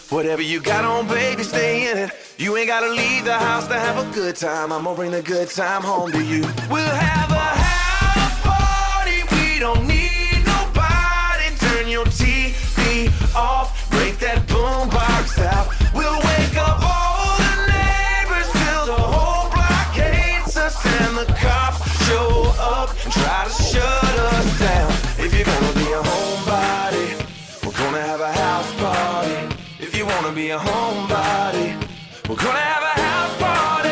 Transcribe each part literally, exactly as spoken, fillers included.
Whatever you got on, baby, stay in it. You ain't gotta leave the house to have a good time. I'm gonna bring the good time home to you. We'll have a house party. We don't need nobody. Turn your T V off. Break that boombox out. We'll wake up all the neighbors till the whole block hates us. And the cops show up and try to shut us down. If you're gonna be a homebody, we're gonna have a house party. If you wanna be a homebody, we're gonna have a house party.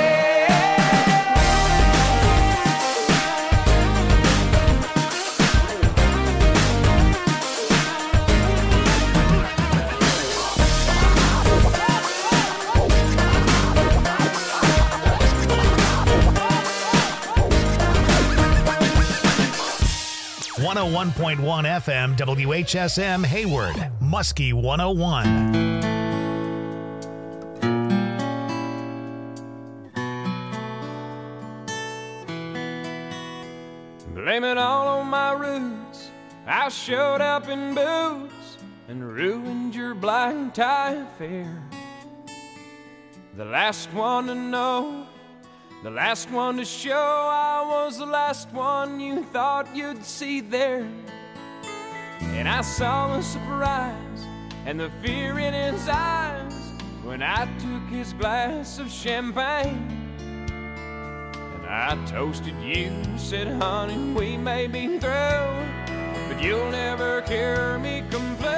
one oh one point one F M, W H S M, Hayward, Muskie one oh one. Blame it all on my roots. I showed up in boots and ruined your black tie affair. The last one to know, the last one to show, I was the last one you thought you'd see there. And I saw the surprise and the fear in his eyes when I took his glass of champagne. I toasted you, said, honey, we may be through, but you'll never hear me complain.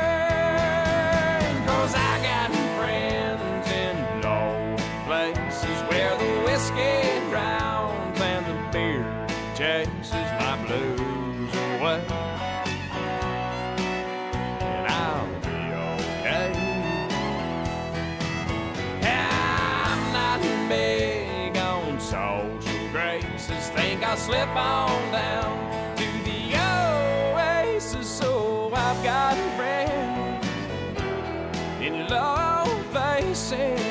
Cause I got friends in low places where the whiskey drowns and the beer chases my blues away. And I'll be okay. I'm not big on social graces, think I'll slip on down to the oasis. So I've got friends in low places.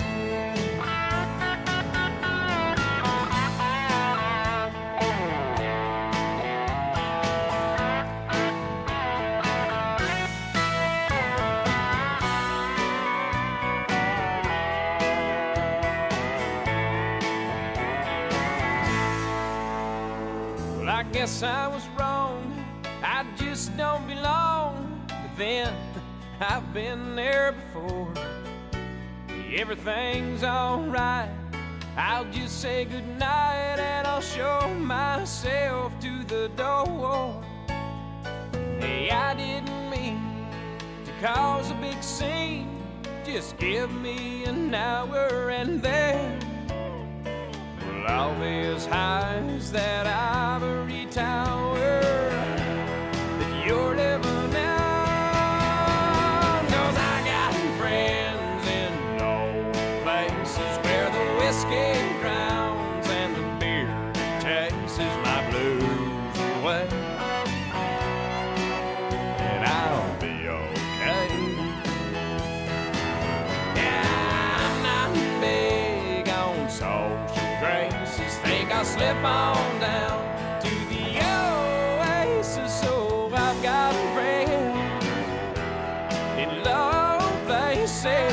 I guess I was wrong, I just don't belong. But then, I've been there before. Everything's alright, I'll just say goodnight and I'll show myself to the door. Hey, I didn't mean to cause a big scene, just give me an hour and then I'll be as high as that ivory tower that you're living on. Cause I got friends in low places where the whiskey drowns and the beer chases my blues away. And I'll be okay. Yeah, I'm not big on social graces, think I'll slip on down to the oasis. So I've got friends in low places.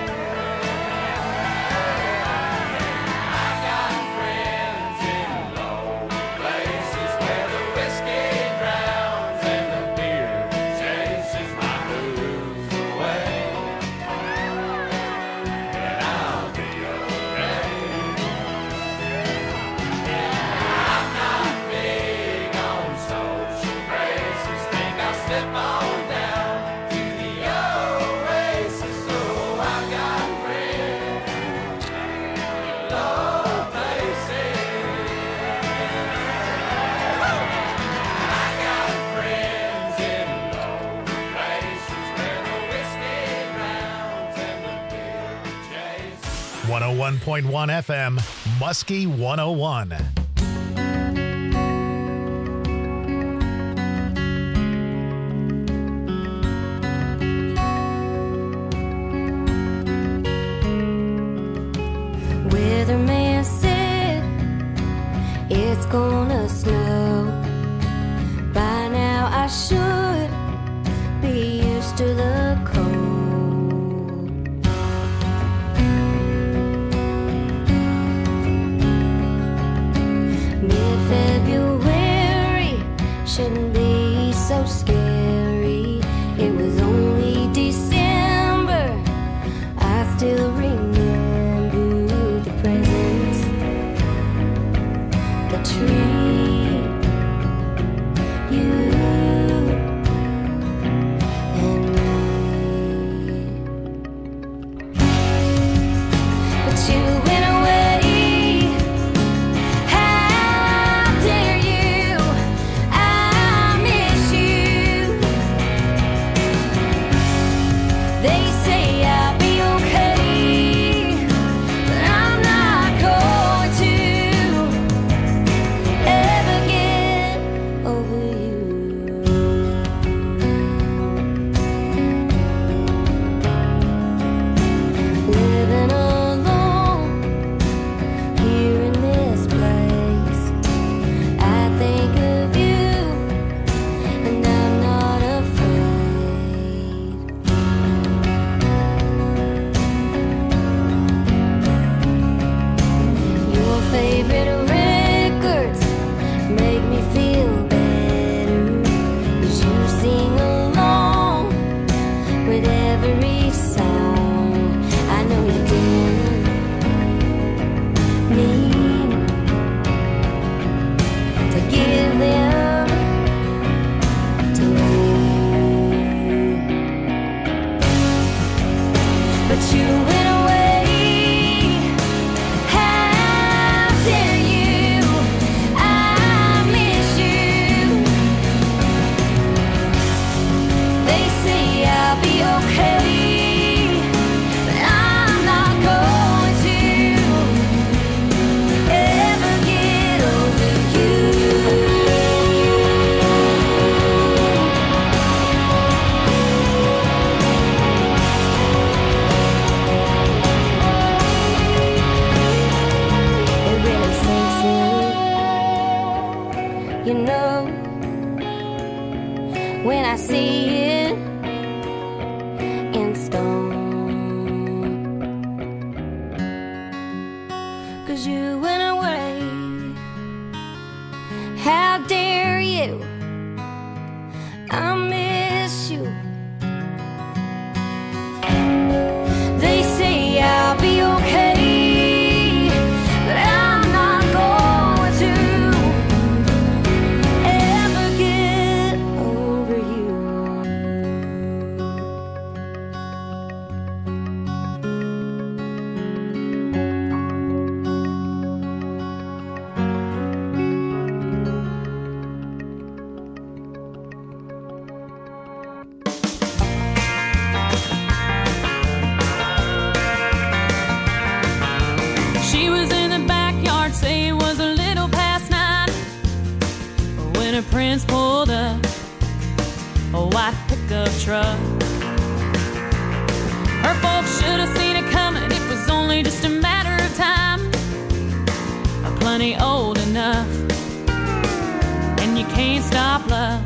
I've got friends in low places where the whiskey drowns and the beer chases my blues away. And I'll be okay. Slip on down to the oasis. So I've got friends in low places. I got friends in low places where the whiskey drowns and the beer chases. one oh one point one F M, Muskie one oh one. Weatherman said it's gonna snow. By now I should be used to the cold. when I see it in stone. 'Cause you went away. How dare you? I miss you. They say I'll be okay, but I'm not going to ever get over you. She was in the backyard, say it was a little past nine, when her prince pulled up a white pickup truck. Her folks should have seen it coming, it was only just a matter of time. Plenty old enough, and you can't stop love.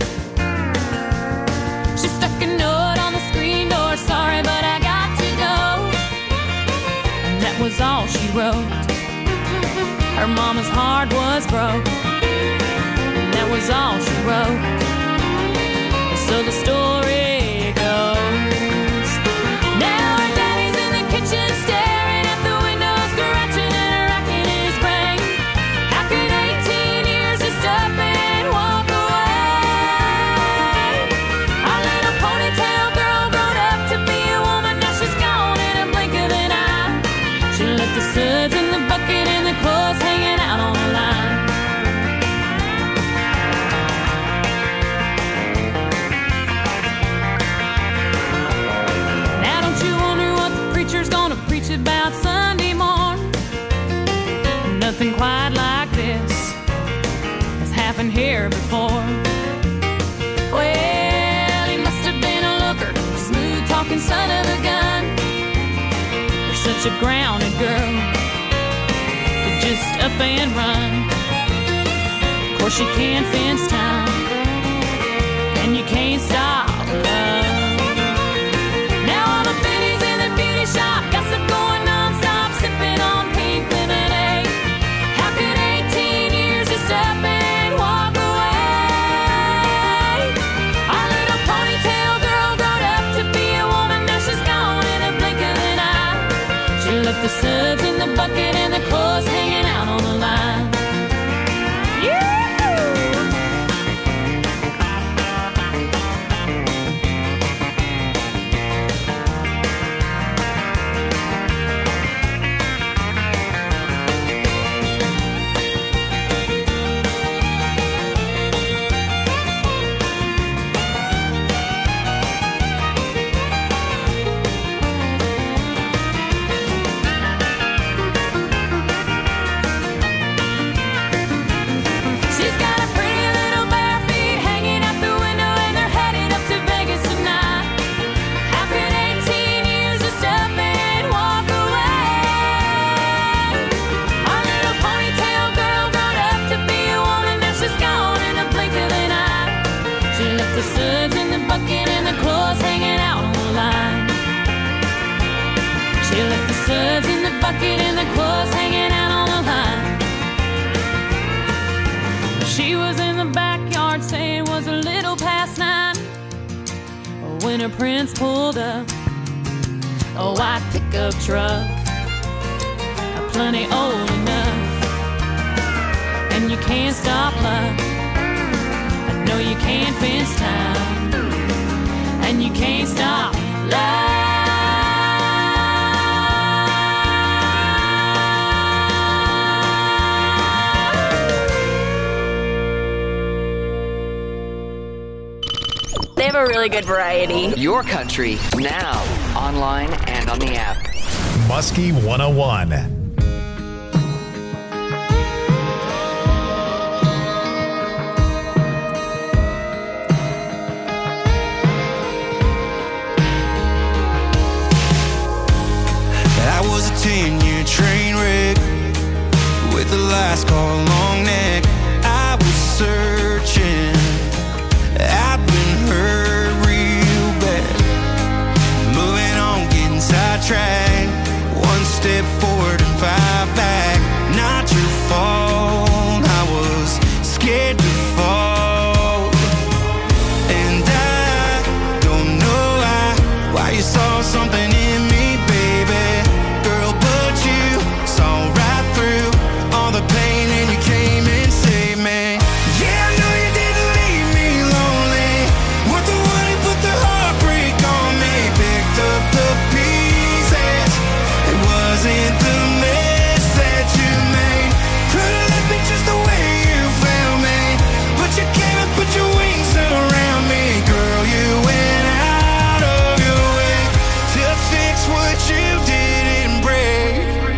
She stuck a note on the screen door, sorry but I got to go. And that was all she wrote. Her mama's heart was broke, and that was all she wrote. So the story goes, now her daddy's in the kitchen staring at the window, scratching and racking his brain. How could eighteen years just up and walk away? Our little ponytail girl grown up to be a woman, now she's gone in a blink of an eye. She left the suds in the bucket and the clothes hanging out on the line. Now don't you wonder what the preacher's gonna preach about Sunday morn? Nothing quite like this has happened here before. Well, he must have been a looker, smooth talking son of a gun. You're such a grounded girl, just up and run. Of course you can't fence time, and you can't stop love. Now all the pennies in the beauty shop, gossip going non-stop, sipping on pink lemonade. How could eighteen years just up and walk away? Our little ponytail girl grown up to be a woman, now she's gone in a blink of an eye. She left the suds in the bucket and the clothes hanging out on the line. She's got a pretty little bare feet hanging out the window, and they're headed up to Vegas tonight. How could eighteen years just up and walk away? Our little ponytail girl grown up to be a woman, now she's gone in a blink of an eye. She left the suds in the bucket and the clothes hanging out on the line. She left the suds in the bucket and the clothes hanging out on the line. She was in the backyard, saying it was a little past nine, when her prince pulled up a white pickup truck, plenty old enough, and you can't stop love. I know you can't fence time, and you can't stop love. They have a really good variety. Your country, now, online and on the app. Muskie one oh one. I was a ten-year train wreck with the last call long neck. I was searching, I've been hurt. fight back. Not your fault, I was scared to fall. And I don't know why, why you saw something in me, baby. Girl, but you saw right through all the pain and you came and saved me. Yeah, I know you didn't leave me lonely. Weren't the one who put the heartbreak on me. Picked up the pieces, it wasn't the mess that you made. Could've left me just the way you found me, but you came and put your wings around me. Girl, you went out of your way to fix what you didn't break.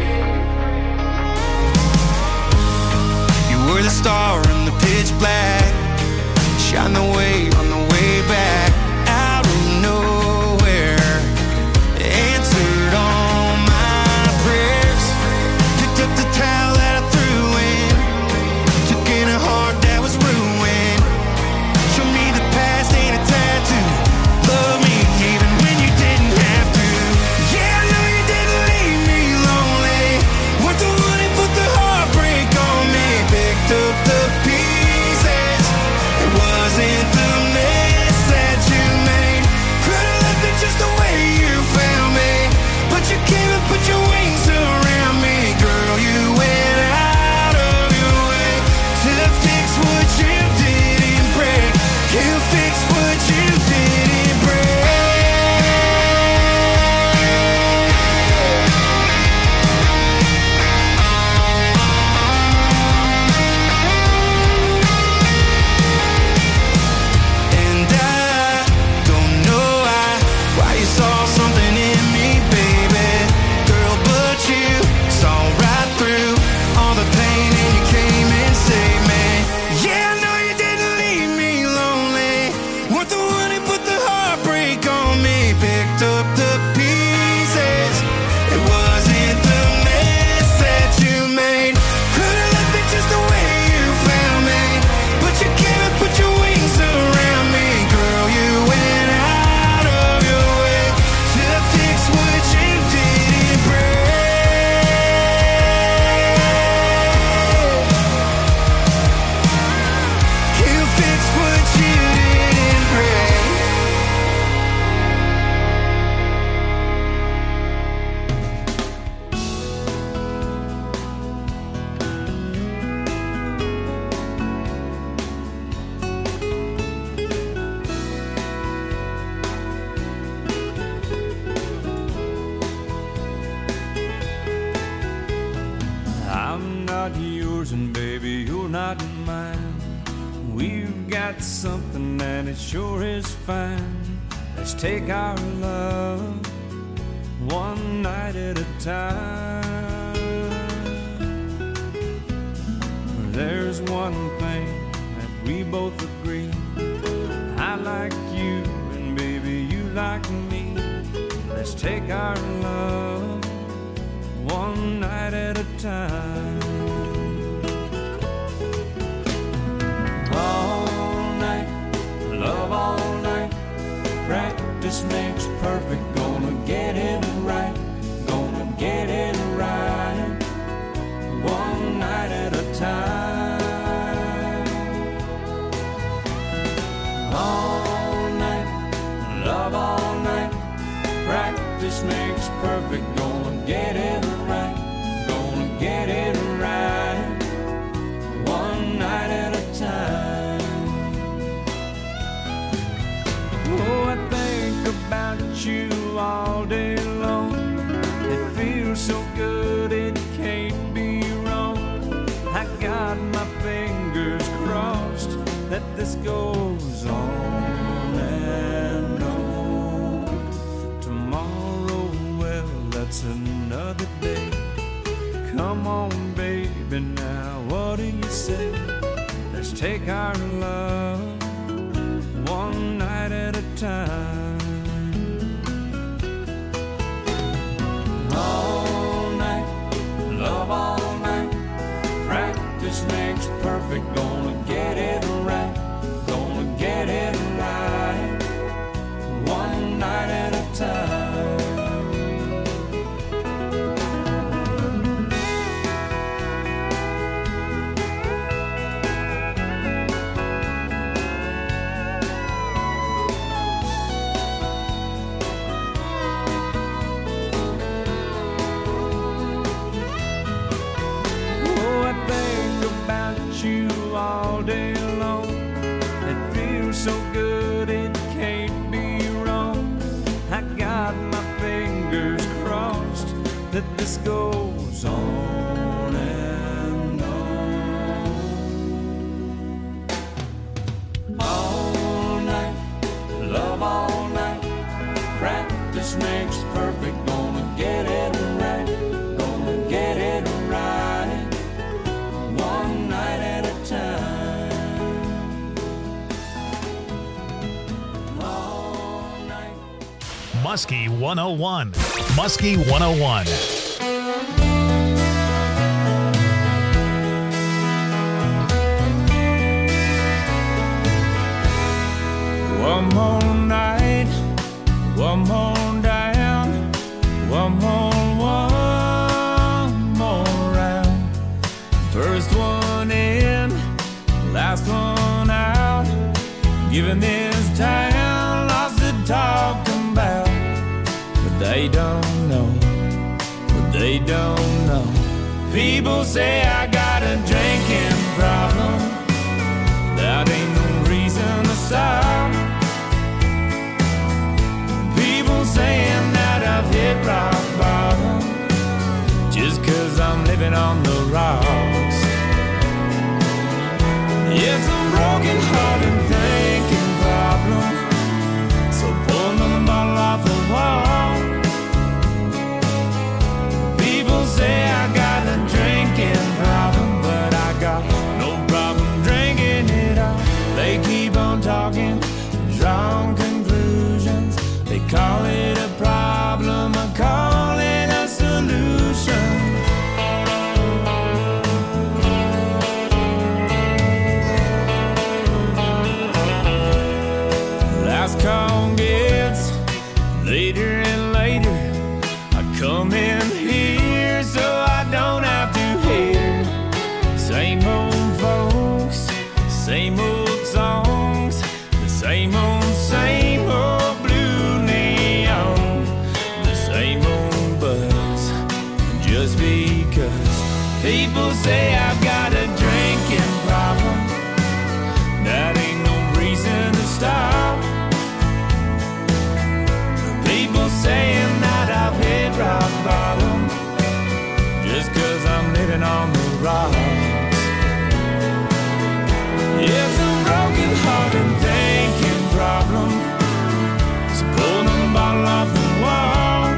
You were the star in the pitch black, shine the way on the way back. Out of nowhere, answered all my prayers. Picked up the towel that I threw in, took in a heart that was ruined. Show me the past ain't a tattoo. Love me even when you didn't have to. Yeah, I know you didn't leave me lonely. Weren't the one who put the heartbreak on me. Picked up the pieces, it wasn't the mess that you made. Could've left it just the way you found me, but you came and put your wings around me. Girl, you went out of your way to fix what you didn't break. You fix what you didn't break. And I don't know why, why you saw something in me, baby. Girl, but you saw right through all the pain and you came and saved me. Yeah, I know you didn't leave me lonely. Weren't the one who put the heartbreak on me. Picked up the pieces, it wasn't the mess that you made. Could've left it just the way you found me, but you came and put your wings around me. Girl, you went out of your way to fix what you didn't break. You fixed what you didn't break. I'm not yours and baby, you're not mine. We've got something and it sure is fine. Let's take our love one night at a time. There's one thing that we both agree. I like you and baby you like me. Let's take our love one night at a time. All night, love all night. Practice makes perfect. Gonna get it right. Gonna get it right. One night at a time. All night, love all night. Practice makes perfect. Gonna get it right. Gonna get it right. One night at a time. Oh, I think about you all day long. It feels so good, it can't be wrong. I got my fingers crossed that this goes on and on. Tomorrow, well, that's another day. Come on, baby, now what do you say? Let's take our love one night at a time. All night, love all night. Practice makes perfect. Gonna get it right. Gonna get it right. One night at a time. so good it can't be wrong. I got my fingers crossed that this goes on and on. All night, love all night. Practice makes perfect. Gonna get it right. Gonna get it right. One night at a time. All night. Muskie one oh one. Muskie one oh one. One more night, one more down, one more, one more round. First one in, last one out. Giving this town lots to talk about. But they don't know, but they don't know. People say I got a drinking problem. That ain't no reason to stop. People saying that I've hit rock bottom just cause I'm living on the rocks. It's a broken hearted thinking problem. So pull another bottle off the wall. People say I got a drinking problem, but I got no problem drinking it all. They keep on talking, drawing conclusions. They call it a problem, I call it a solution. Last call gets later and later. I come in here so I don't have to hear same old folks, same old songs, the same old, same old blue neon, the same old buzz. Just because people say I've got a drinking problem, that ain't no reason to stop. People saying that I've hit rock bottom just cause I'm living on the rocks. It's a broken hearted thinking problem. So pull the bottle off the wall.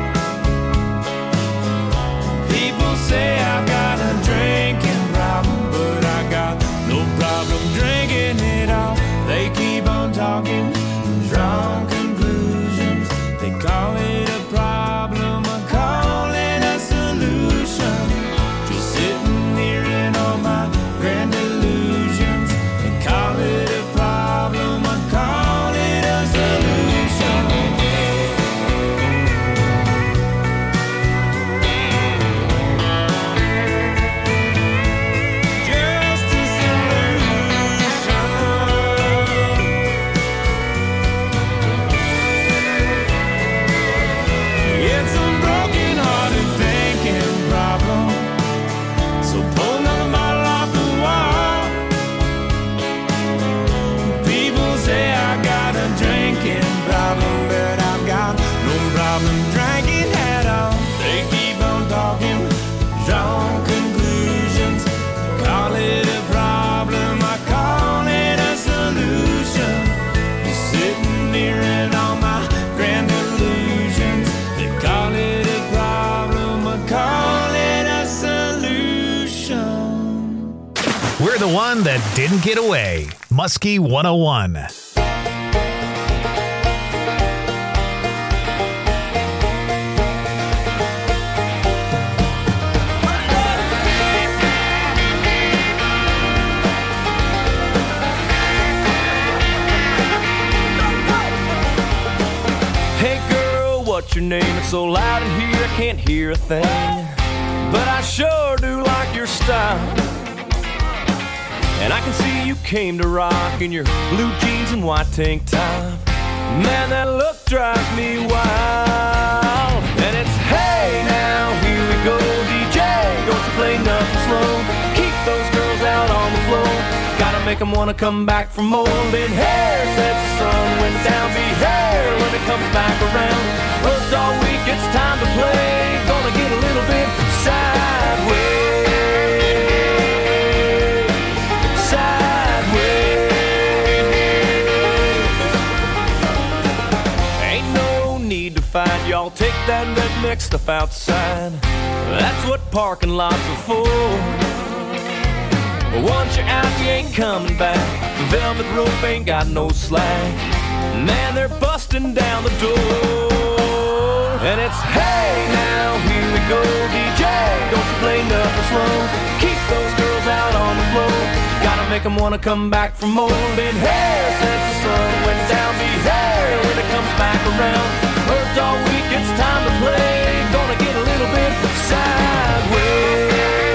People say I've got a drinking problem, but I got no problem drinking it all. They keep on talking, drawing conclusions. They call it a problem, I call it a solution. Just sitting here in all my grand illusions. They call it a problem, I call it a solution. Just a solution. It's a broken hearted thinking problem. So pull another bottle off the wall. People say I got a drinking problem, but I've got no problem drinking at all. They keep on talking, drawing conclusions. They call it a problem, I call it a solution. You're sitting here in all my grand illusions. They call it a problem, I call it a solution. We're the one that didn't get away. Muskie one oh one. Hey girl, what's your name? It's so loud in here I can't hear a thing. But I sure do like your style. And I can see you came to rock in your blue jeans and white tank top. Man, that look drives me wild. And it's hey now, here we go, D J. Don't you play nothing slow. Keep those girls out on the floor. Gotta make them wanna come back for more. Been here since the sun went down. Be here when it comes back around. Worked all week, it's time to play. Gonna get a little bit sideways. Sideways. Ain't no need to fight, y'all. Take that red mix stuff outside. That's what parking lots are for. But once you're out, you ain't coming back. The velvet rope ain't got no slack. Man, they're busting down the door. And it's, hey, now here we go, D J. Don't you play nothing slow. Keep those girls out on the floor. Gotta make them wanna come back for more. Been here since the sun went down. Be here when it comes back around. Worked all week, it's time to play. Gonna get a little bit sideways.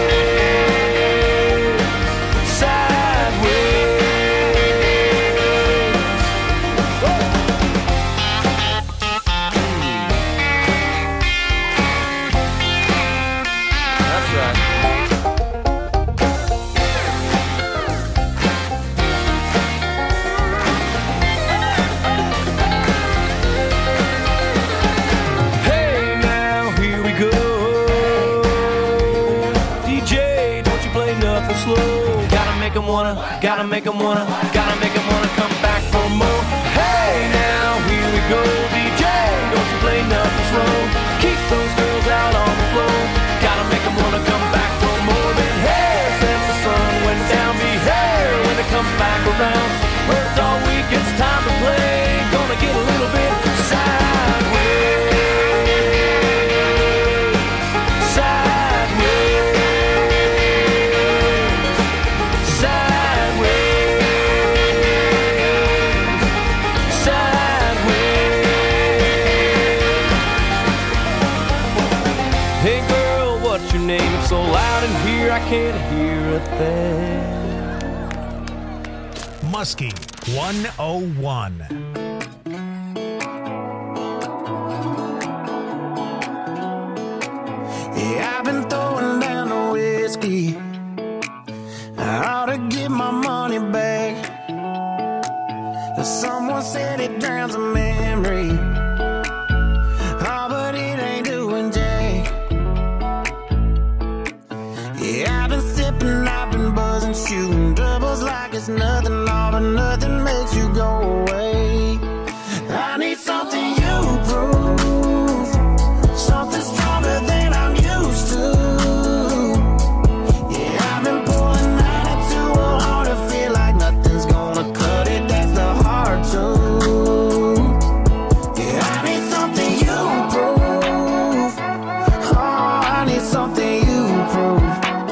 Wanna, gotta make them wanna, gotta make them wanna come back for more. Hey, now here we go, D J. Don't you play nothing slow. Keep those girls out on the floor. Gotta make them wanna come back for more. Been here since the sun went down. Be here when it comes back around. Worked all week, it's time to play. Gonna get a little bit sideways. So loud in here I can't hear a thing. Muskie one oh one. Yeah, I've been throwing down the whiskey. I ought to get my money back. Someone said it drowns a memory. Oh, but it ain't doing jack. Yeah, I've been sipping, I've been buzzing, shooting doubles like it's nothing, all but nothing makes you go away. I need something you prove, something stronger than I'm used to. Yeah, I've been pulling ninety-two hard to feel like nothing's gonna cut it, that's the hard truth. Yeah, I need something you prove, oh, I need something you prove.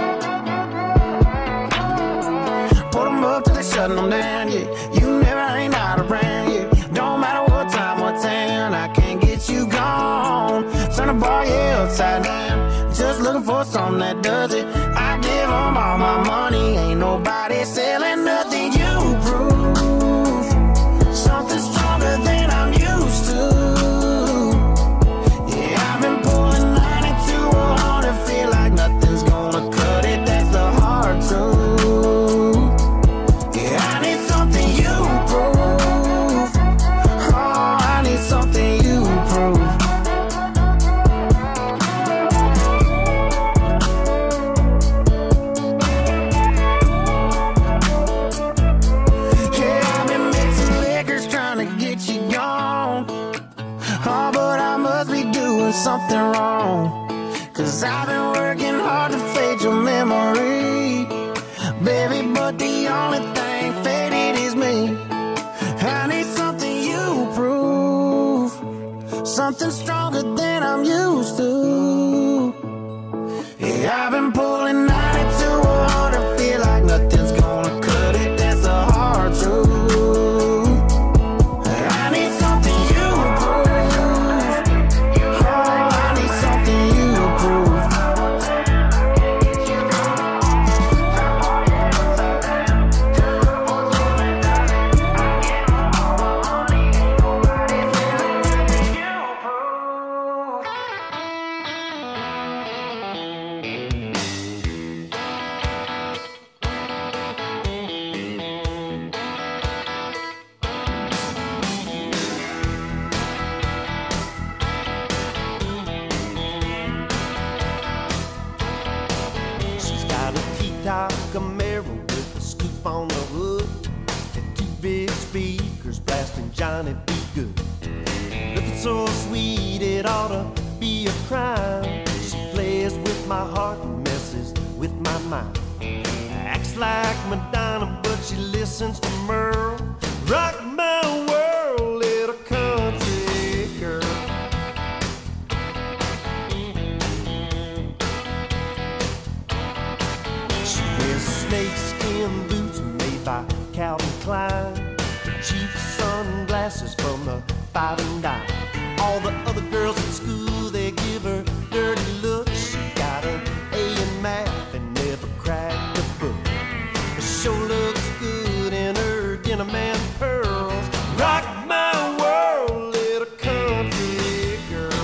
Shutting them down, yeah. You never ain't out around, yeah. Don't matter what time, what town, I can't get you gone. Turn the bar, yeah, upside down. Just looking for something that does it. I give them all my money. Ain't nobody selling nothing. You prove something stronger than I'm used to. Yeah, I've been pulling ninety-two hard to feel like nothing's gonna cut it. That's the hard truth. Something wrong, cause I've been working hard to fade your memory, baby, but the only thing faded is me. I need something you prove, something stronger than I'm used to. Yeah, I've been pulling ninety-two hard to feel like nothing's gonna cut it, that's the hard truth. Camaro with a scoop on the hood and two big speakers blasting Johnny B. Good. Looking so sweet it ought to be a crime. She plays with my heart and messes with my mind. Acts like Madonna, but she listens to Merle. Rock my world, little country girl. She wears snakeskin boots made by Calvin Klein, cheap sunglasses from the Five and Dime. All the other girls at school, they give her dirty looks. She got an A in math and never cracked a book. She sure looks good in her denim and pearls. Rock my world, little country girl.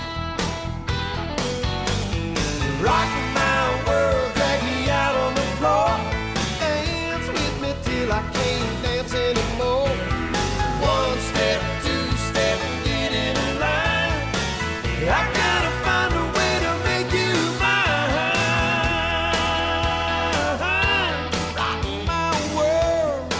Rock my world, drag me out on the floor. Dance with me till I can't dance anymore. One step, two step, get in a line. I gotta find a way to make you mine. Rock my world.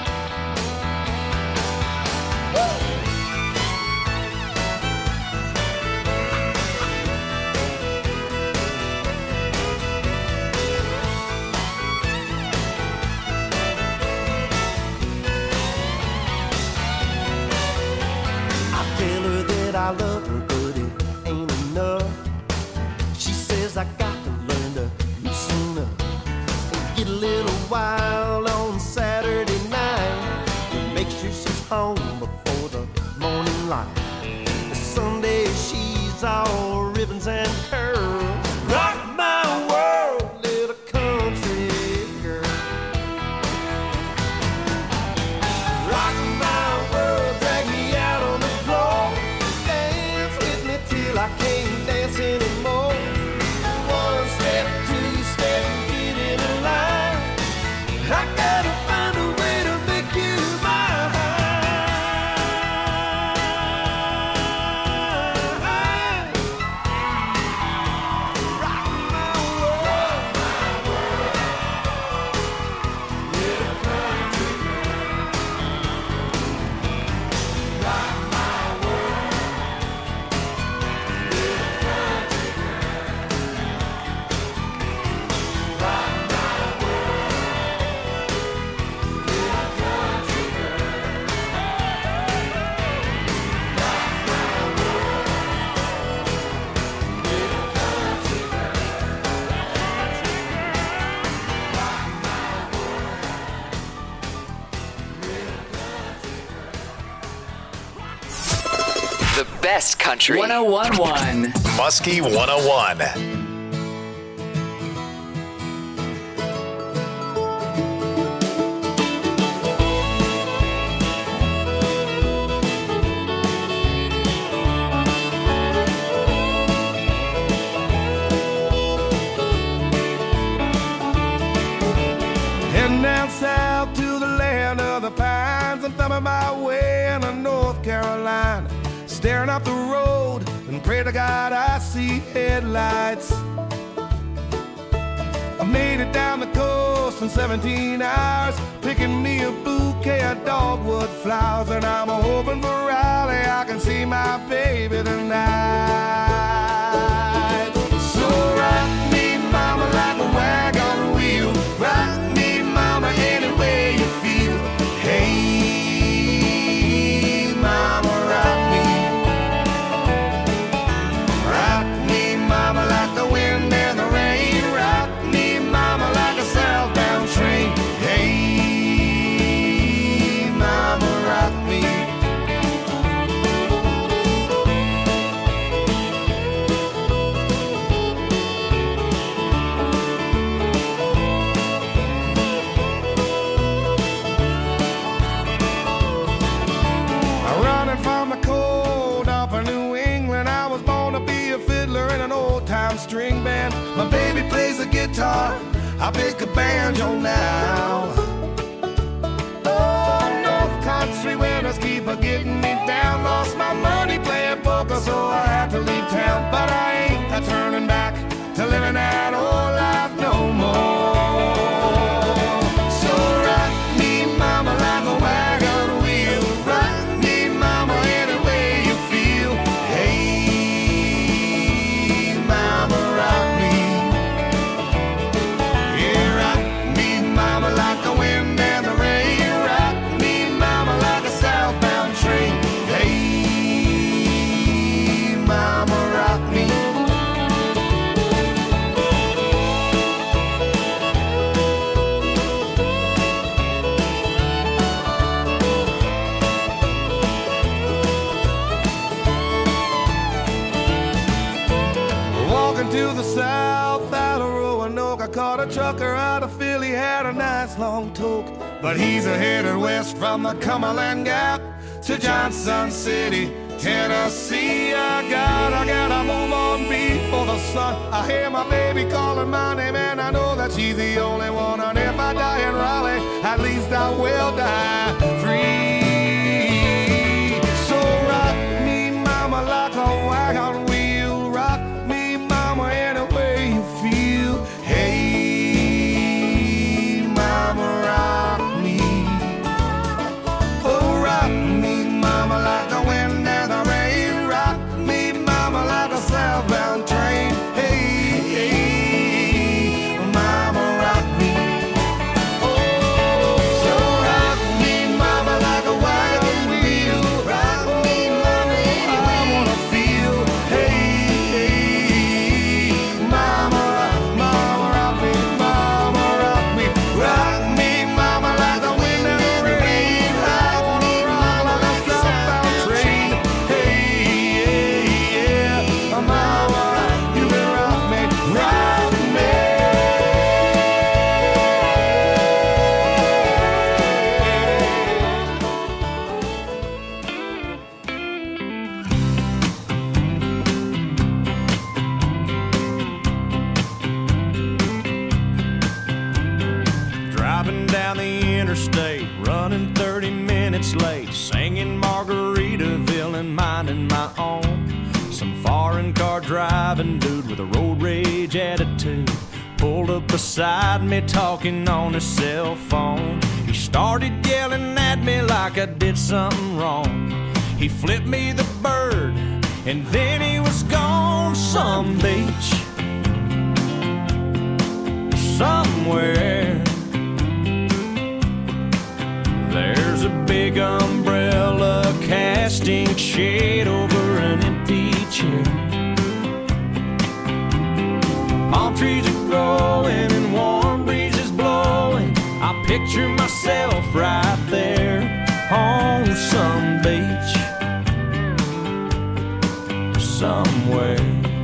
I tell her that I love her, but it ain't enough. She says I got to learn to loosen up and get a little wild on Saturday night and make sure she's home before the morning light. Sunday she's all ribbons and curls. Rock my world, little country girl. Rock my world, drag me out on the floor. Dance with me till I can't dance anymore. One step, two step, get in a line. I gotta find a way to make you mine. Rock my world, little country girl. Rock my world, little country girl. Rock my world, little country girl. Rock my world, little country The best country. one oh one point one. Muskie one oh one. Heading down south to the land of the pines. I'm thumbing my way into North Carolina, staring up the road and pray to God I see headlights. I made it down the coast in seventeen hours, picking me a bouquet of dogwood flowers, and I'm hoping for Raleigh I can see my baby tonight. So rock me, mama, like a wagon wheel. Rock me, mama, any way you feel. Hey, mama, rock me. Rock me, mama, like the wind and the rain. Rock me, mama, like a southbound train. Hey, mama, rock me. Running from the cold up in New England, I was born to be a fiddler in an old-time string band. My baby plays the guitar, I pick a banjo now. Oh, North Country winters keep a getting me down. Lost my money playing poker, so I had to leave town. But I ain't a turning back to living that old life no more. caught a trucker out of Philly, had a nice long talk. But he's a headed west from the Cumberland Gap to Johnson City, Tennessee. I got, I gotta move on before the sun. I hear my baby calling my name, and I know that she's the only one. And if I die in Raleigh, at least I will die free. So rock me, mama, like a wagon wheel. Rock me, mama, any way you feel. Hey, mama, rock me. Oh, rock me, mama, like the wind and the rain. Rock me, mama, like a southbound train. Hey, hey, mama, rock me. Oh, so rock me, mama, like a wagon wheel. Rock me, mama, I wanna feel. Hey, hey, mama, mama, rock me, mama, rock me. Rock me, mama, like the wind and the rain. I wanna rock like a southbound train. Hey, yeah, yeah, mama, you can rock me, rock me. Driving down the interstate, running thirty minutes late, singing Margaritaville and minding my own. Some foreign car driving dude with a road rage attitude pulled up beside me talking on his cell phone. He started yelling at me like I did something wrong. He flipped me the bird and then he was gone. Some beach somewhere. There's a big umbrella casting shade over an empty chair. Palm trees are growing and warm breezes blowing. I picture myself right there on some beach somewhere.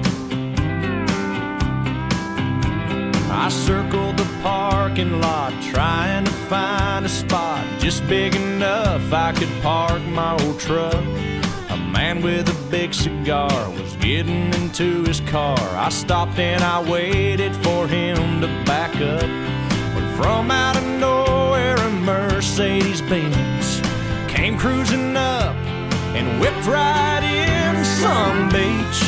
I circled the parking lot trying to find a spot just big enough I could park my old truck. A man with a big cigar was getting into his car. I stopped and I waited for him to back up. When from out of nowhere a Mercedes Benz came cruising up and whipped right in. Some beach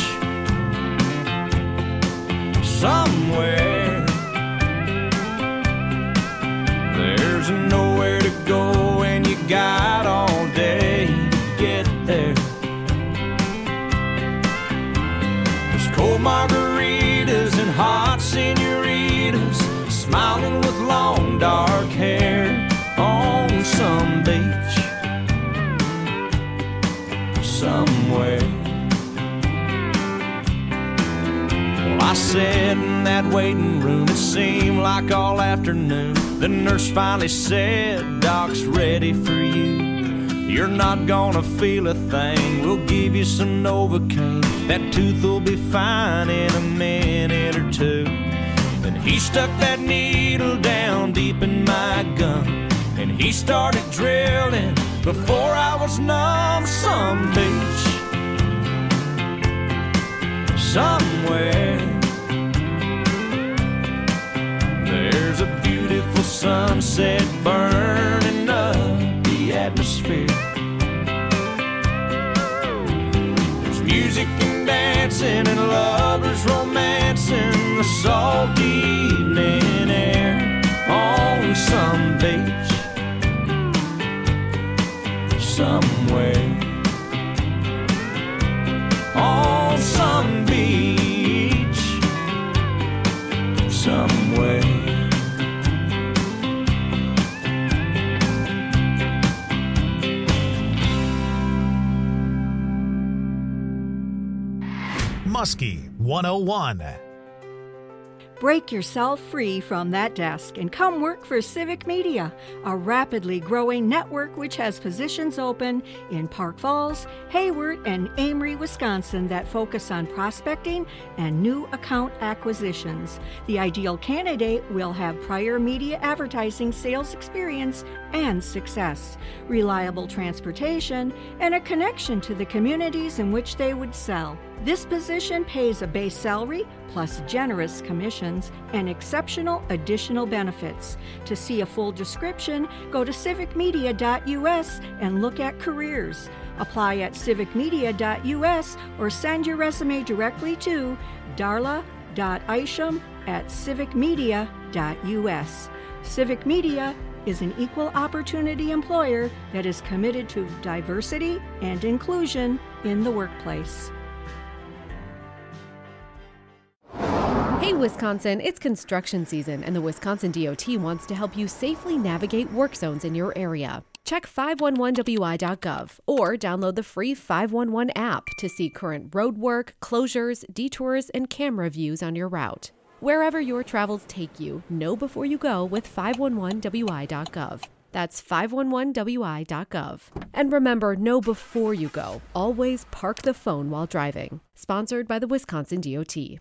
somewhere. There's nowhere to go and you got all day to get there. There's cold margaritas and hot senoritas smiling with long dark hair on some beach somewhere. Well, I sat in that waiting room, it seemed like all afternoon. The nurse finally said, Doc's ready for you. You're not gonna feel a thing. We'll give you some Novocaine. That tooth will be fine in a minute or two. Then he stuck that needle down deep in my gum, and he started drilling before I was numb. Some beach somewhere. There's a beautiful sunset burning up the atmosphere. There's music and dancing and lovers romancing the salty evening air on some beach somewhere. On some beach somewhere. Muskie one oh one. Break yourself free from that desk and come work for Civic Media, a rapidly growing network which has positions open in Park Falls, Hayward, and Amory, Wisconsin that focus on prospecting and new account acquisitions. The ideal candidate will have prior media advertising sales experience and success, reliable transportation, and a connection to the communities in which they would sell. This position pays a base salary plus generous commissions and exceptional additional benefits. To see a full description, go to civic media dot U S and look at careers. Apply at civic media dot U S or send your resume directly to darla dot isham at civic media dot U S. Civic Media is an equal opportunity employer that is committed to diversity and inclusion in the workplace. Hey Wisconsin, it's construction season and the Wisconsin D O T wants to help you safely navigate work zones in your area. Check five one one W I dot gov or download the free five one one app to see current road work, closures, detours, and camera views on your route. Wherever your travels take you, know before you go with five one one W I dot gov. That's five one one W I dot gov. And remember, know before you go. Always park the phone while driving. Sponsored by the Wisconsin D O T.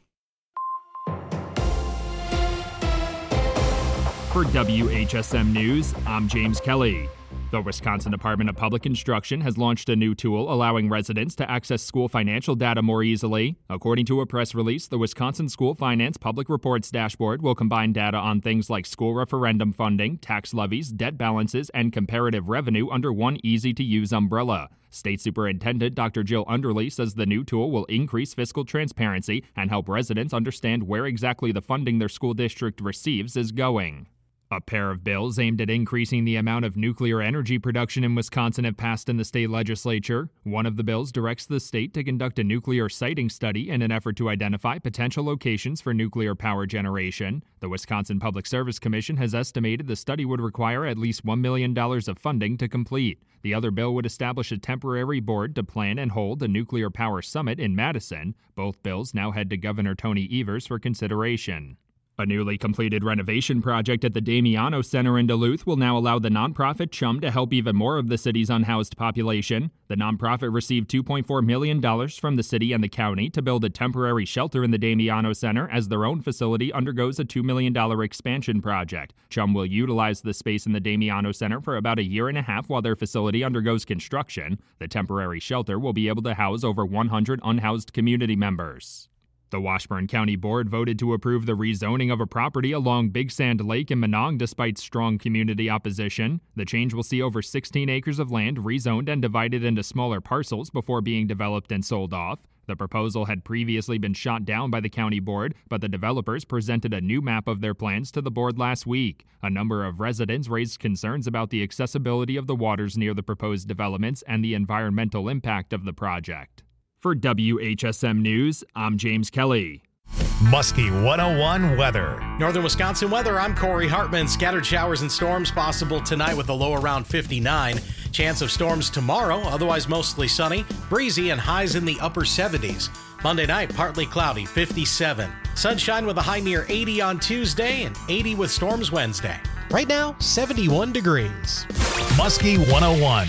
For W H S M News, I'm James Kelly. The Wisconsin Department of Public Instruction has launched a new tool allowing residents to access school financial data more easily. According to a press release, the Wisconsin School Finance Public Reports Dashboard will combine data on things like school referendum funding, tax levies, debt balances, and comparative revenue under one easy-to-use umbrella. State Superintendent Doctor Jill Underly says the new tool will increase fiscal transparency and help residents understand where exactly the funding their school district receives is going. A pair of bills aimed at increasing the amount of nuclear energy production in Wisconsin have passed in the state legislature. One of the bills directs the state to conduct a nuclear siting study in an effort to identify potential locations for nuclear power generation. The Wisconsin Public Service Commission has estimated the study would require at least one million dollars of funding to complete. The other bill would establish a temporary board to plan and hold a nuclear power summit in Madison. Both bills now head to Governor Tony Evers for consideration. A newly completed renovation project at the Damiano Center in Duluth will now allow the nonprofit Chum to help even more of the city's unhoused population. The nonprofit received two point four million dollars from the city and the county to build a temporary shelter in the Damiano Center as their own facility undergoes a two million dollars expansion project. Chum will utilize the space in the Damiano Center for about a year and a half while their facility undergoes construction. The temporary shelter will be able to house over one hundred unhoused community members. The Washburn County Board voted to approve the rezoning of a property along Big Sand Lake in Monong despite strong community opposition. The change will see over sixteen acres of land rezoned and divided into smaller parcels before being developed and sold off. The proposal had previously been shot down by the county board, but the developers presented a new map of their plans to the board last week. A number of residents raised concerns about the accessibility of the waters near the proposed developments and the environmental impact of the project. For W H S M News, I'm James Kelly. Muskie one oh one weather. Northern Wisconsin weather, I'm Corey Hartman. Scattered showers and storms possible tonight with a low around fifty-nine. Chance of storms tomorrow, otherwise mostly sunny, breezy, and highs in the upper seventies. Monday night, partly cloudy, fifty-seven. Sunshine with a high near eighty on Tuesday and eighty with storms Wednesday. Right now, seventy-one degrees. Muskie one oh one.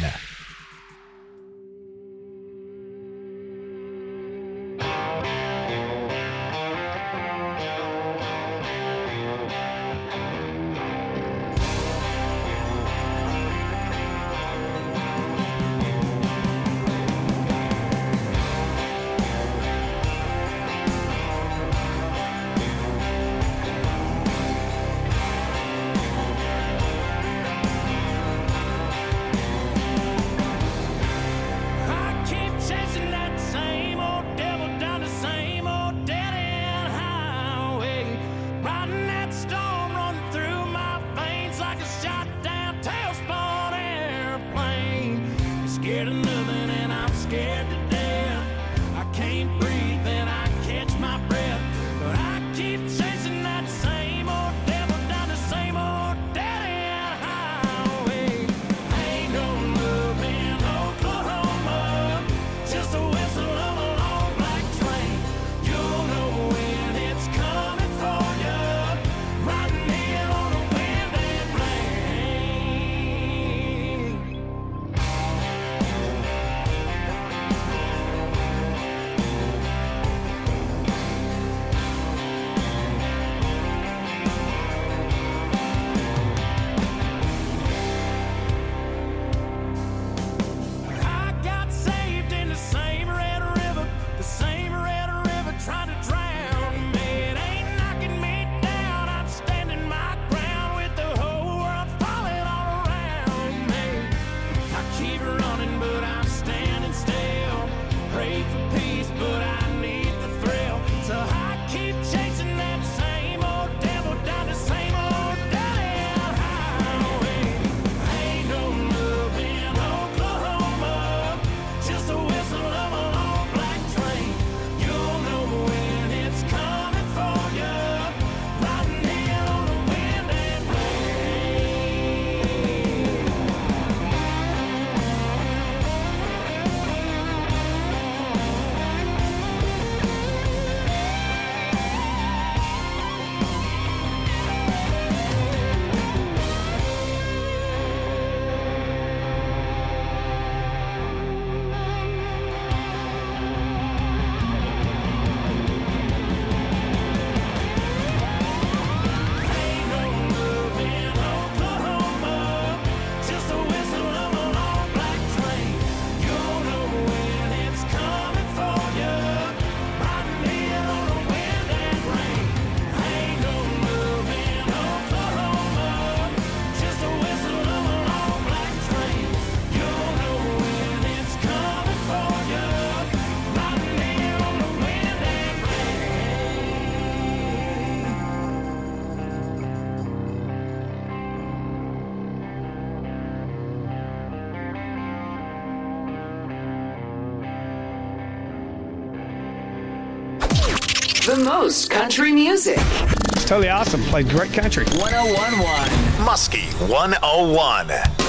The most country music. It's totally awesome. Played great country. one oh one point one. Muskie one oh one.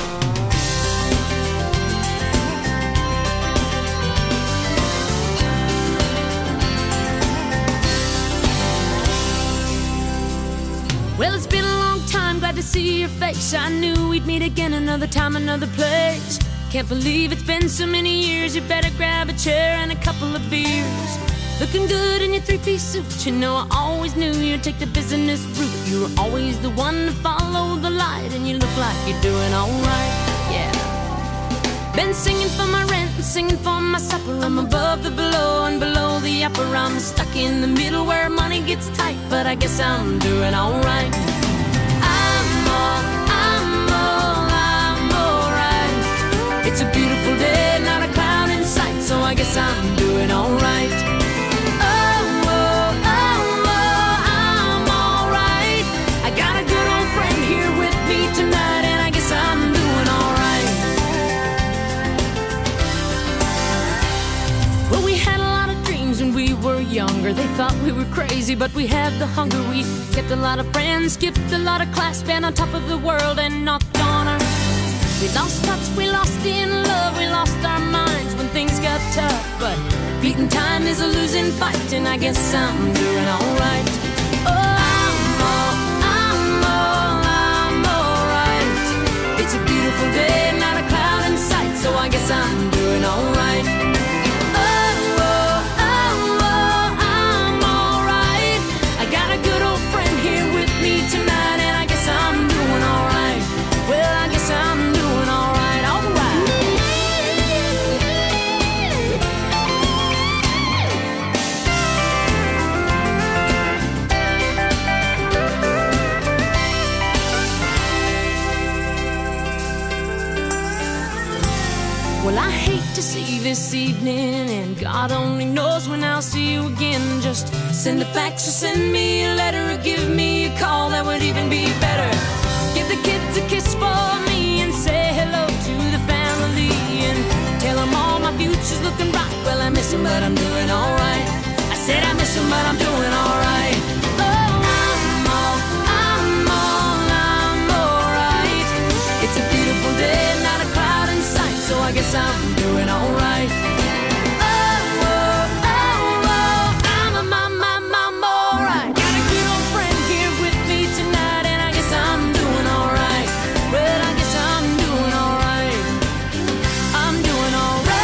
Well, it's been a long time, glad to see your face. I knew we'd meet again another time, another place. Can't believe it's been so many years. You better grab a chair and a couple of beers. Looking good in your three-piece suit. You know I always knew you'd take the business route. You were always the one to follow the light, and you look like you're doing alright, yeah. Been singing for my rent and singing for my supper. I'm above the below and below the upper. I'm stuck in the middle where money gets tight, but I guess I'm doing alright. I'm all, I'm all, I'm alright. It's a beautiful day, not a cloud in sight, so I guess I'm doing alright. Oh, oh, oh, oh, I'm alright. I got a good old friend here with me tonight, and I guess I'm doing alright. Well, we had a lot of dreams when we were younger. They thought we were crazy, but we had the hunger. We kept a lot of friends, skipped a lot of class, been on top of the world and knocked on our. We lost touch, we lost in love, we lost our minds when things got tough. But beating time is a losing fight, and I guess I'm doing alright. Oh, I'm all, I'm all, I'm alright. It's a beautiful day, not a cloud in sight, so I guess I'm doing alright. Oh, oh, oh, oh, I'm alright. I got a good old friend here with me tonight, and I guess I'm doing alright. Well, I guess I'm doing alright, alright. Well, I hate to see this evening, and God only knows when I'll see you again. Just send a fax or send me a letter, or give me a call, that would even be better. Give the kids a kiss for me and say hello to the family, and tell them all my future's looking bright. Well, I miss them, but I'm doing alright. I said I miss them, but I'm doing alright. Oh, I'm all, I'm all, I'm alright. It's a beautiful day, not a cloud in sight, so I guess I'm doing alright. Oh, oh, oh, oh, I'm a mom, mom, mom, alright. Got a good old friend here with me tonight, and I guess I'm doing alright. Well, I guess I'm doing alright. I'm doing alright.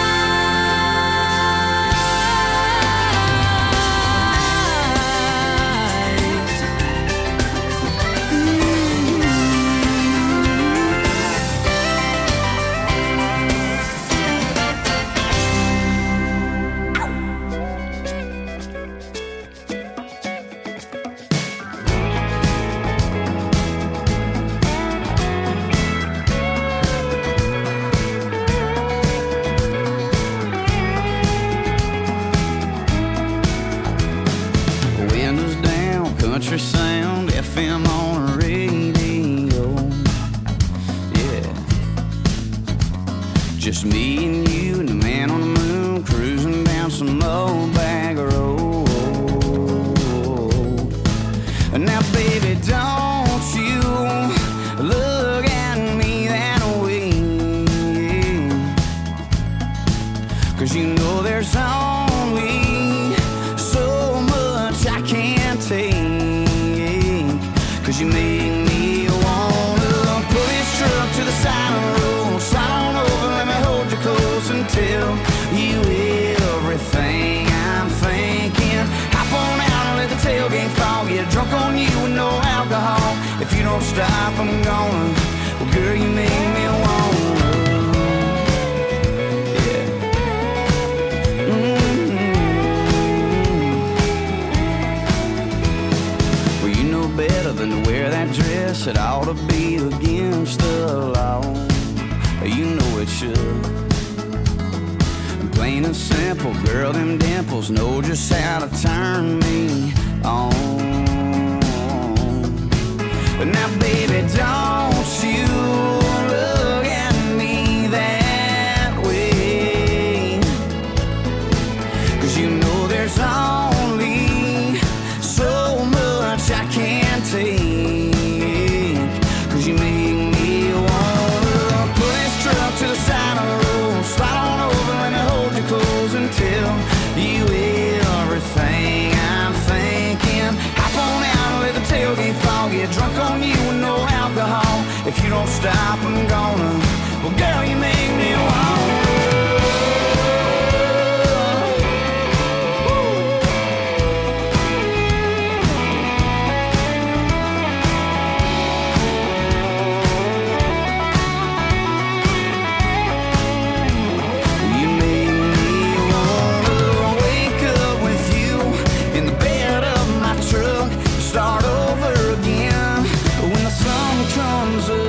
Windows down, country sound, F M on the radio. Yeah, just me and you and the man on the moon, cruising down some old bag road. Now, baby, don't you look at me that way, 'cause you know there's only so much I can't take. 'Cause you make me wanna pull this truck to the side of the road, slide on over, let me hold you close and tell you everything I'm thinking. Hop on out and let the tailgate fall, get drunk on you with no alcohol. If you don't stop, I'm gonna. Well, girl, you make me wanna. Yeah. Mm-hmm. Well, you know better than to wear that dress. It ought to be against the law. You know it should. Plain and simple, girl, them dimples know just how to turn me on. But now, baby, don't you look at me that way, 'cause you know there's only get drunk on you with no alcohol. If you don't stop, I'm gonna. Well, girl, you make me want. Start over again when the sun comes up.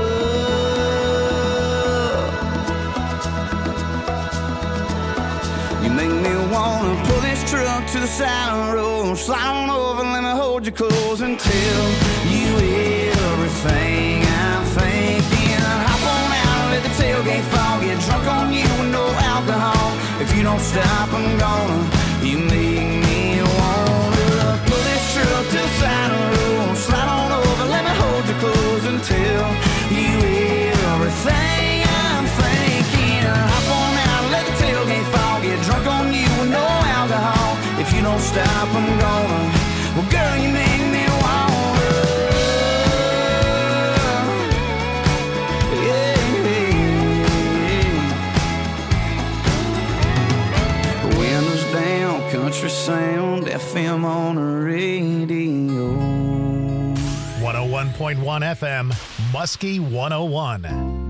You make me wanna pull this truck to the side of the road, slide on over, let me hold you close and tell you everything I'm thinking. Hop on out, let the tailgate fall, get drunk on you with no alcohol. If you don't stop, I'm gonna. You make me wanna pull this truck to the side of the road, slide on over, let me hold you close and tell you everything I'm thinking. Hop on out, let the tailgate fall, get drunk on you with no alcohol. If you don't stop, I'm gonna. Well, girl, you make me wanna. Yeah, yeah. Windows down, country sound, F M on the radio. one oh one point one F M, Muskie one oh one.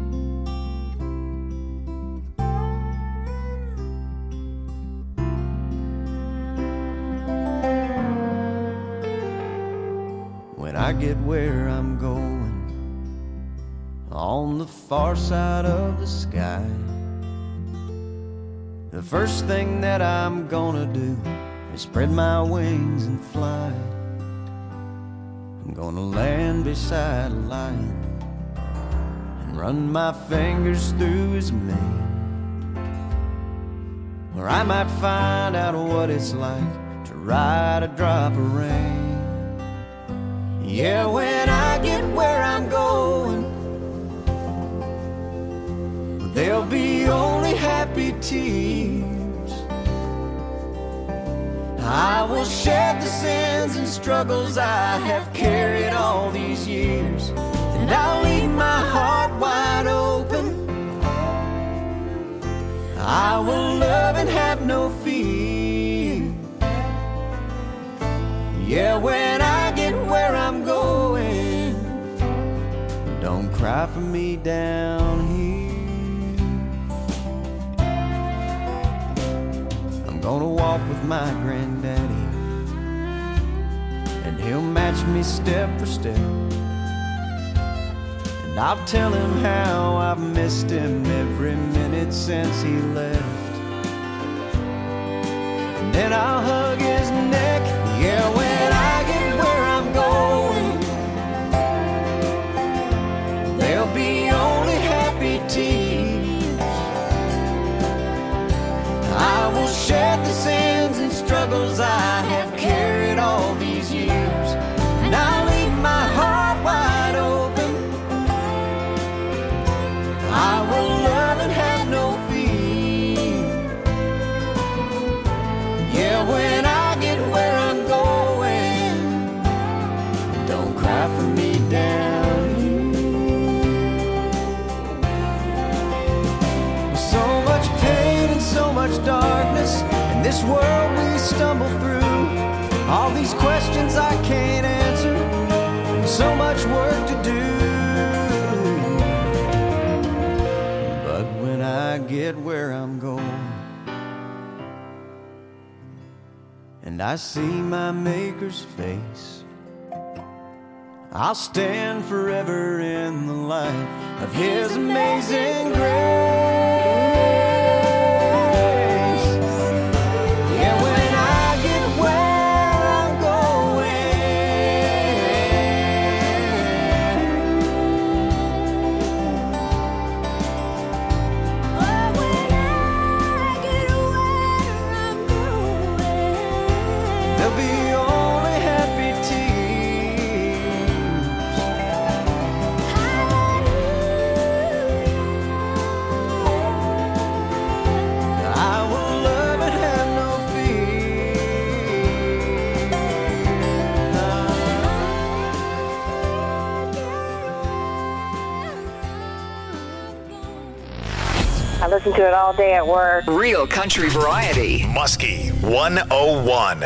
When I get where I'm going, on the far side of the sky, the first thing that I'm gonna do is spread my wings and fly. I'm gonna land beside a lion and run my fingers through his mane, or I might find out what it's like to ride a drop of rain. Yeah, when I get where I'm going, there'll be only happy tears. I will shed the sins and struggles I have carried all these years, and I'll leave my heart wide open. I will love and have no fear. Yeah, when I get where I'm going, don't cry for me down here. I'm gonna walk with my granddaddy, and he'll match me step for step, and I'll tell him how I've missed him every minute since he left, and then I'll hug his neck. Yeah, when I get where I'm going, there'll be only happy tears. I will shed the sins and struggles I have carried all these years, and I'll leave my heart wide open. I will love and have no fear. Yeah, when I get where I'm going, don't cry for me down here. So much pain and so much darkness in this world we stumble through. All these questions I can't answer, and so much work to do. But when I get where I'm going, and I see my Maker's face, I'll stand forever in the light of His amazing grace. Yeah, when I get where I'm going, there'll be only happy tears. listen to it all day at work. Real country variety. Muskie one oh one.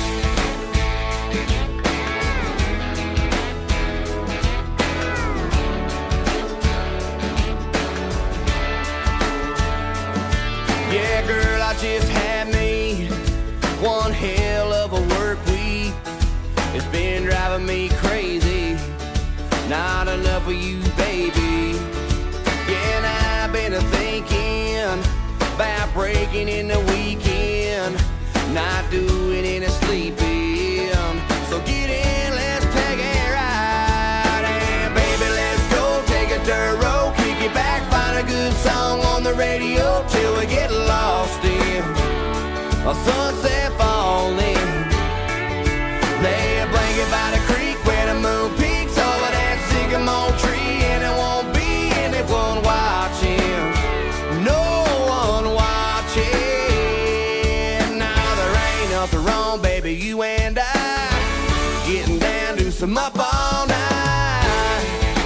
Yeah, girl, I just had me one hell of a work week. It's been driving me crazy. Not enough of you, baby. Yeah, and I've been thinking about breaking in the weekend, not doing any sleeping. So get in, let's take a ride. And baby, let's go take a dirt road, kick it back, find a good song on the radio till we get lost in a sunset falling. Lay a blanket by the creek where the moon peaks over that sycamore tree, and it won't be anyone watching, no one watching. Now there ain't nothing wrong, baby, you and I getting down to some up all night.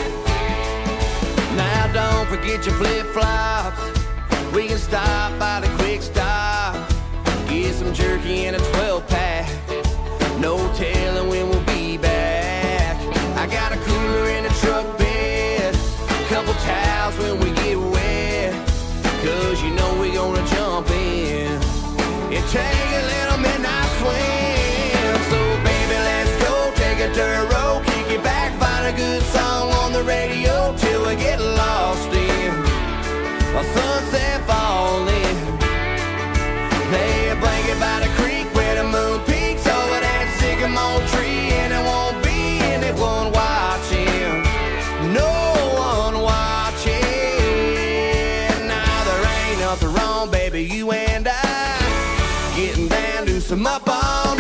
Now don't forget your flip-flops. We can stop by the quick stop, get some jerky and a twelve pack. No telling when we'll be back. I got a cooler in the truck bed, couple towels when we get wet, cause you know we gonna jump in and take a little midnight swim. So baby, let's go take a dirt road, kick it back, find a good song on the radio till we get lost in a sunset falling. Lay a blanket by the creek where the moon peaks over that sycamore tree, and it won't be anyone watching, no one watching. Now there ain't nothing wrong, baby, you and I getting down to some up all night.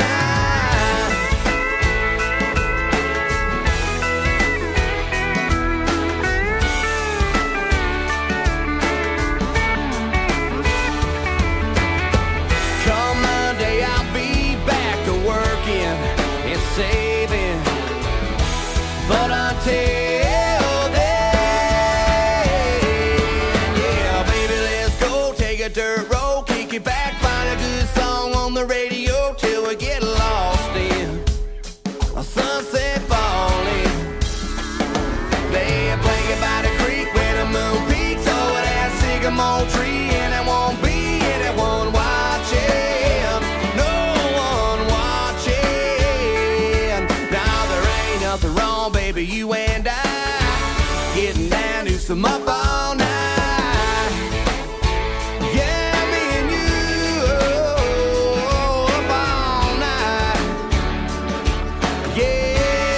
Come Monday, I'll be back to working and saving, but until then, yeah, baby, let's go take a dirt road, kick it back, find a good song on the radio till we get lost in a sunset falling. Lay a blanket by the creek where the moon peaks over that sycamore tree, and it won't be anyone watching, no one watching. Now there ain't nothing wrong, baby, you and I getting down to some up all night. Yeah, me and you, oh, up all night. Yeah.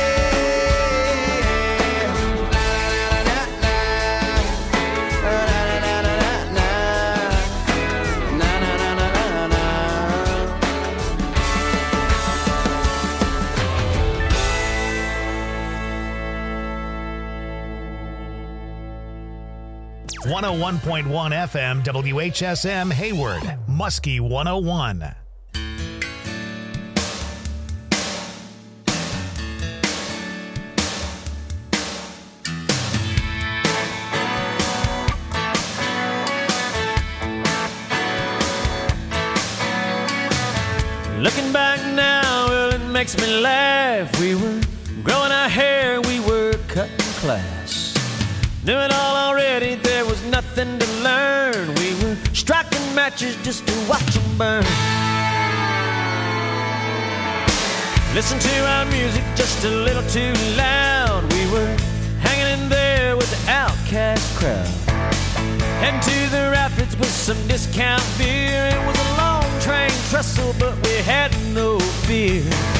Na, na, na, na, na, na, na, na, na, na, na, na, na, na. one oh one point one F M W H S M Hayward, Muskie one oh one. Looking back now, well, it makes me laugh. We were growing our hair, we were cutting class. Knew it all already, there was nothing to learn. We were striking matches just to watch them burn. Listen to our music just a little too loud. We were hanging in there with the outcast crowd. Heading to the rapids with some discount beer. It was a long train trestle, but we had no fear.